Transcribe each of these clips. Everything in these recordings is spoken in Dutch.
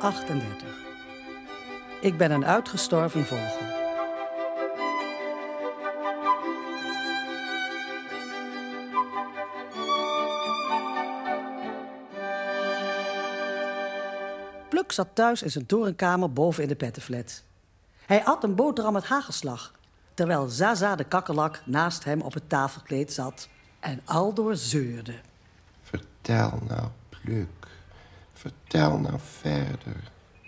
38. Ik ben een uitgestorven vogel. Pluk zat thuis in zijn torenkamer boven in de pettenflat. Hij at een boterham met hagelslag, terwijl Zaza de kakkerlak naast hem op het tafelkleed zat en aldoor zeurde. Vertel nou, Pluk. Vertel nou verder.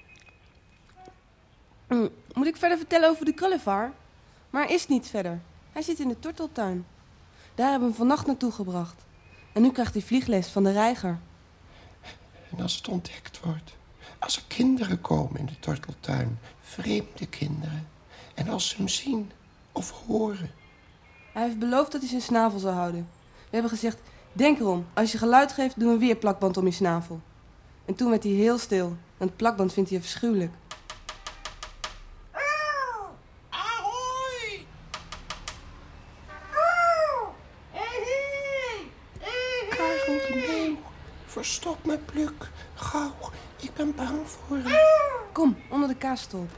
Moet ik verder vertellen over de krullenvaar? Maar hij is niet verder. Hij zit in de torteltuin. Daar hebben we hem vannacht naartoe gebracht. En nu krijgt hij vliegles van de reiger. En als het ontdekt wordt, als er kinderen komen in de torteltuin, vreemde kinderen, en als ze hem zien of horen. Hij heeft beloofd dat hij zijn snavel zou houden. We hebben gezegd, denk erom, als je geluid geeft, doe een weer plakband om je snavel. En toen werd hij heel stil, want het plakband vindt hij afschuwelijk. Ahoy! Nee, verstop me, Pluk. Gauw, ik ben bang voor hem. Kom, onder de kaasstolp.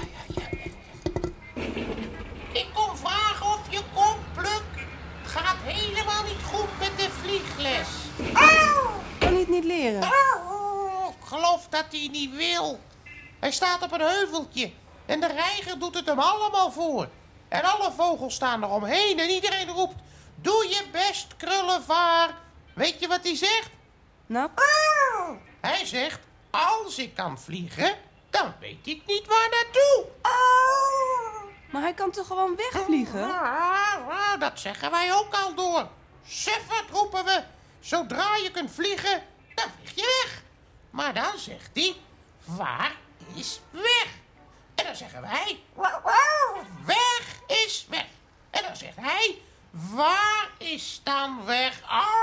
Ik kom vragen of je komt, Pluk. Het gaat helemaal niet goed met de vliegles. Kan hij het niet leren? Ik geloof dat hij niet wil. Hij staat op een heuveltje en de reiger doet het hem allemaal voor. En alle vogels staan er omheen en iedereen roept: doe je best, krullenvaar. Weet je wat hij zegt? Nou, Hij zegt: als ik kan vliegen, dan weet ik niet waar naartoe. maar hij kan toch gewoon wegvliegen? Dat zeggen wij ook al door. Suffert, roepen we. Zodra je kunt vliegen, dan vlieg je weg. Maar dan zegt hij: waar is weg? En dan zeggen wij: weg is weg. En dan zegt hij: waar is dan weg?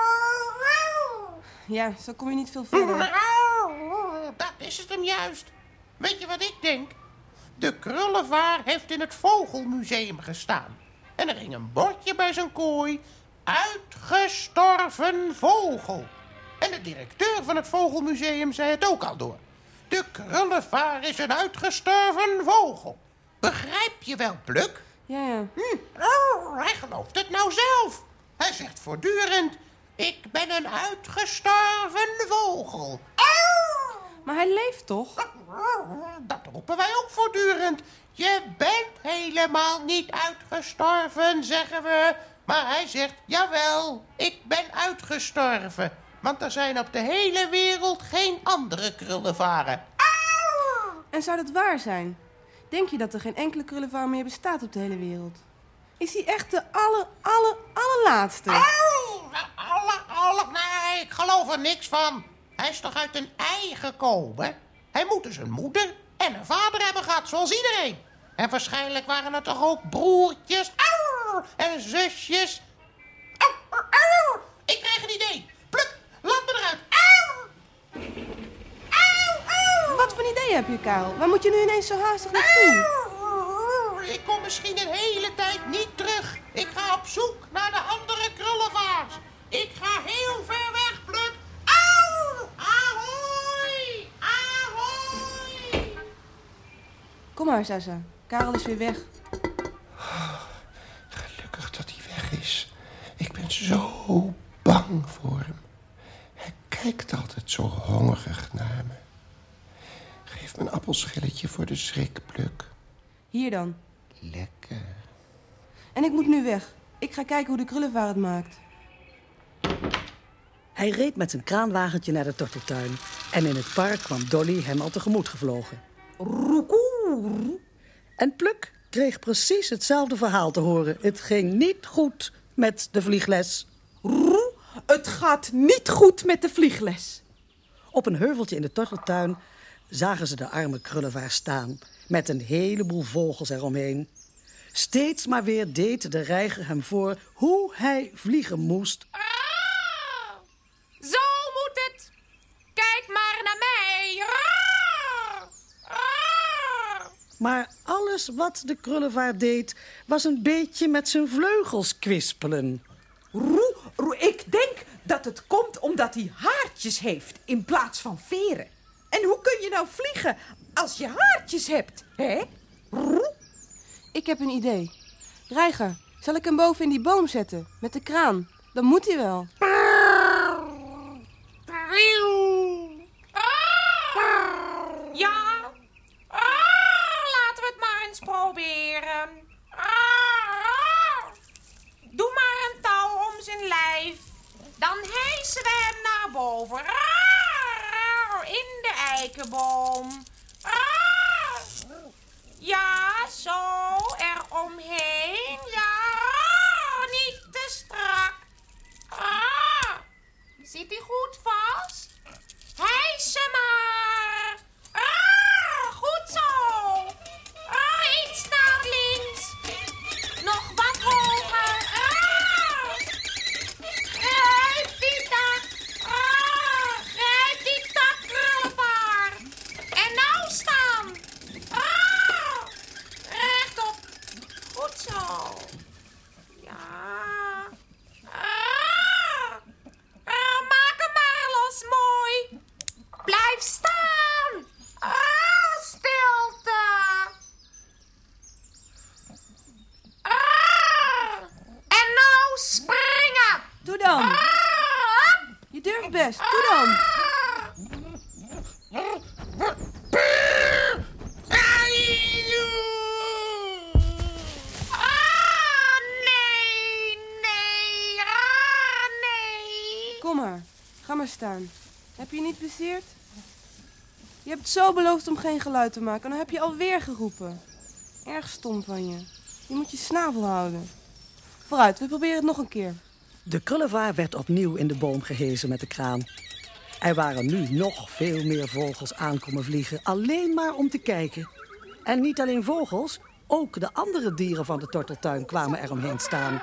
Ja, zo kom je niet veel verder. Dat is het hem juist. Weet je wat ik denk? De krullenvaar heeft in het Vogelmuseum gestaan. En er hing een bordje bij zijn kooi: uitgestorven vogel. En de directeur van het Vogelmuseum zei het ook al door. De krullenvaar is een uitgestorven vogel. Begrijp je wel, Pluk? Ja. Hij gelooft het nou zelf. Hij zegt voortdurend: ik ben een uitgestorven vogel. Maar hij leeft toch? Dat roepen wij ook voortdurend. Je bent helemaal niet uitgestorven, zeggen we. Maar hij zegt: jawel, ik ben uitgestorven. Want er zijn op de hele wereld geen andere krullenvaren. En zou dat waar zijn? Denk je dat er geen enkele krullenvaar meer bestaat op de hele wereld? Is hij echt de allerlaatste? Nee, ik geloof er niks van. Hij is toch uit een ei gekomen? Hij moet dus een moeder en een vader hebben gehad, zoals iedereen. En waarschijnlijk waren er toch ook broertjes en zusjes. Ik krijg een idee. Pluk, laat me eruit. Wat voor idee heb je, Karel? Waar moet je nu ineens zo haastig naartoe? Ik kom misschien een hele tijd niet terug. Ik ga op zoek naar de andere krullenvaars. Ik ga heel ver weg, Pluk. Ahoy! Ahoy! Kom maar, Zaza. Karel is weer weg. Gelukkig dat hij weg is. Ik ben zo bang voor hem. Hij kijkt altijd zo hongerig naar me. Geef me een appelschilletje voor de schrik, Pluk. Hier dan. Lekker. En ik moet nu weg. Ik ga kijken hoe de krullenvaar het maakt. Hij reed met zijn kraanwagentje naar de torteltuin. En in het park kwam Dolly hem al tegemoet gevlogen. Roekoe. En Pluk kreeg precies hetzelfde verhaal te horen. Het ging niet goed met de vliegles. Het gaat niet goed met de vliegles. Op een heuveltje in de torteltuin zagen ze de arme krullenvaar staan, met een heleboel vogels eromheen. Steeds maar weer deed de reiger hem voor hoe hij vliegen moest. Zo moet het. Kijk maar naar mij. Maar alles wat de krullenvaar deed, was een beetje met zijn vleugels kwispelen. Ik denk dat het komt omdat hij haartjes heeft in plaats van veren. En hoe kun je nou vliegen als je haartjes hebt, hè? Ik heb een idee. Reiger, zal ik hem boven in die boom zetten? Met de kraan. Dan moet hij wel. Ja? Laten we het maar eens proberen. Doe maar een touw om zijn lijf. Dan hijsen we hem naar boven. In de eikenboom. Ja, zo, eromheen. Ja, niet te strak. Zit hij goed vast? Hijsen maar. Goed zo. Iets naar links. Nog wat hoger. Grijp die tak. Grijp die tak, krullenvaart. En nou staan. Rechtop. Goed zo. Ja. Maak hem maar los, mooi. Blijf staan. Stilte. En nou springen. Doe dan. Je durft best. Doe dan. Nee. Nee. Kom maar. Ga maar staan. Heb je je niet bezeerd? Je hebt zo beloofd om geen geluid te maken. En dan heb je alweer geroepen. Erg stom van je. Je moet je snavel houden. Vooruit, we proberen het nog een keer. De krullevaar werd opnieuw in de boom gehezen met de kraan. Er waren nu nog veel meer vogels aankomen vliegen, alleen maar om te kijken. En niet alleen vogels, ook de andere dieren van de torteltuin kwamen er omheen staan.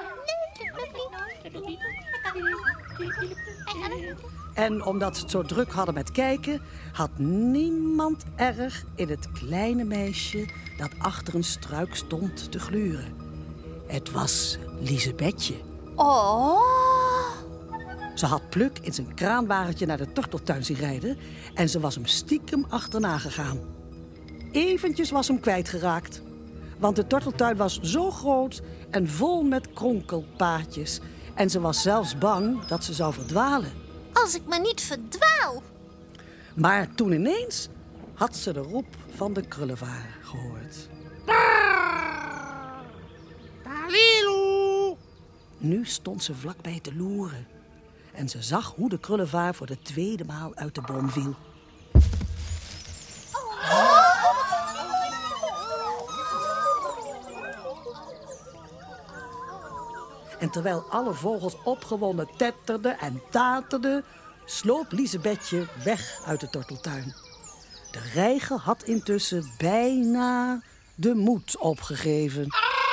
En omdat ze het zo druk hadden met kijken, had niemand erg in het kleine meisje dat achter een struik stond te gluren. Het was Liesebetje. Oh. Ze had Pluk in zijn kraanwagentje naar de torteltuin zien rijden en ze was hem stiekem achterna gegaan. Eventjes was hem kwijtgeraakt, want de torteltuin was zo groot en vol met kronkelpaadjes en ze was zelfs bang dat ze zou verdwalen. Als ik me niet verdwaal. Maar toen ineens had ze de roep van de krullevaar gehoord. Talilu. Nu stond ze vlakbij te loeren en ze zag hoe de krullevaar voor de tweede maal uit de boom viel. En terwijl alle vogels opgewonden tetterden en taterden, sloop Liesebetje weg uit de torteltuin. De reiger had intussen bijna de moed opgegeven.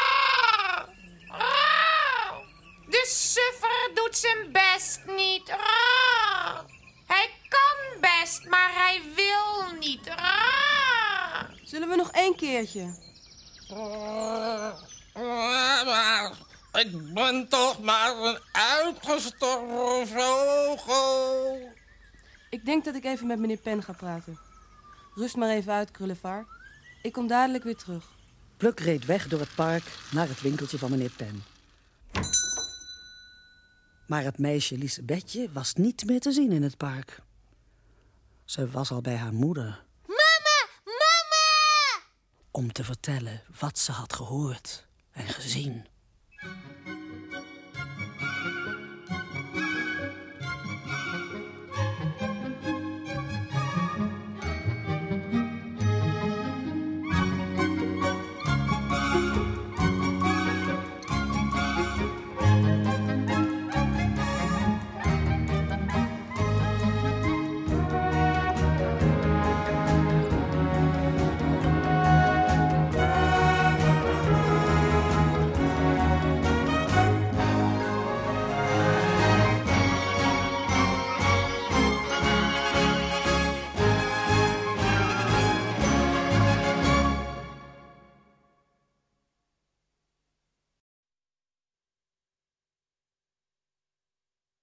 De suffer doet zijn best niet. Hij kan best, maar hij wil niet. Zullen we nog 1 keertje? Ik ben toch maar een uitgestorven vogel. Ik denk dat ik even met meneer Pen ga praten. Rust maar even uit, krullevaar. Ik kom dadelijk weer terug. Pluk reed weg door het park naar het winkeltje van meneer Pen. Maar het meisje Liesebetje was niet meer te zien in het park. Ze was al bij haar moeder. Mama, mama! Om te vertellen wat ze had gehoord en gezien.